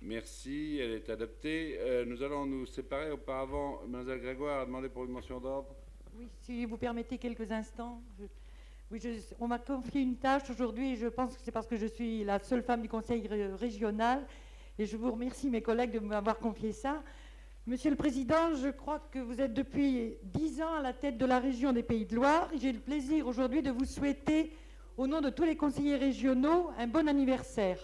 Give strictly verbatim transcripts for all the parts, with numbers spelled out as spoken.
Merci, elle est adoptée. Euh, nous allons nous séparer. Auparavant, Mlle Grégoire a demandé pour une motion d'ordre. Oui, si vous permettez quelques instants. Je... Oui, je... on m'a confié une tâche aujourd'hui et je pense que c'est parce que je suis la seule femme du conseil régional et je vous remercie, mes collègues, de m'avoir confié ça. Monsieur le Président, je crois que vous êtes depuis dix ans à la tête de la région des Pays de Loire. J'ai le plaisir aujourd'hui de vous souhaiter, au nom de tous les conseillers régionaux, un bon anniversaire.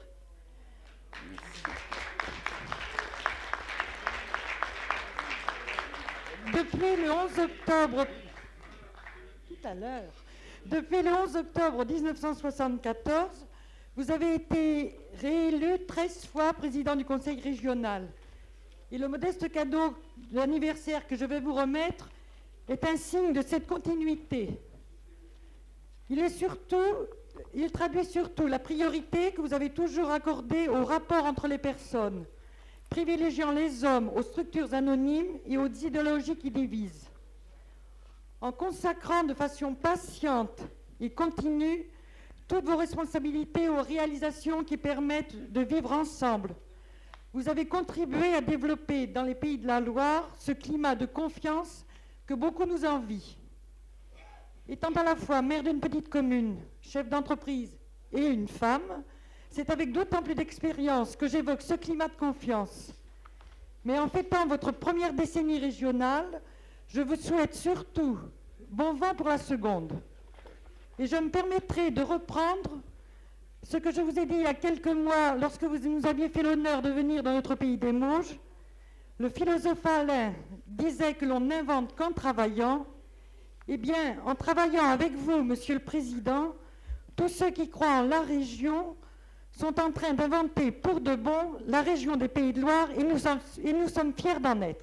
Depuis le onze octobre, tout à l'heure, depuis le onze octobre mille neuf cent soixante-quatorze, vous avez été réélu treize fois président du conseil régional. Et le modeste cadeau d'anniversaire que je vais vous remettre est un signe de cette continuité. Il est surtout, il traduit surtout la priorité que vous avez toujours accordée au rapport entre les personnes, privilégiant les hommes aux structures anonymes et aux idéologies qui divisent. En consacrant de façon patiente et continue toutes vos responsabilités aux réalisations qui permettent de vivre ensemble, vous avez contribué à développer dans les Pays de la Loire ce climat de confiance que beaucoup nous envient. Étant à la fois maire d'une petite commune, chef d'entreprise et une femme, c'est avec d'autant plus d'expérience que j'évoque ce climat de confiance. Mais en fêtant votre première décennie régionale, je vous souhaite surtout bon vent pour la seconde. Et je me permettrai de reprendre ce que je vous ai dit il y a quelques mois lorsque vous nous aviez fait l'honneur de venir dans notre pays des Mauges. Le philosophe Alain disait que l'on n'invente qu'en travaillant. Eh bien, en travaillant avec vous, Monsieur le Président, tous ceux qui croient en la région sont en train d'inventer pour de bon la région des Pays de Loire et nous sommes, et nous sommes fiers d'en être.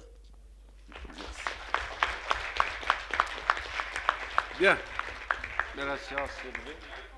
Bien. Mais la séance est levée.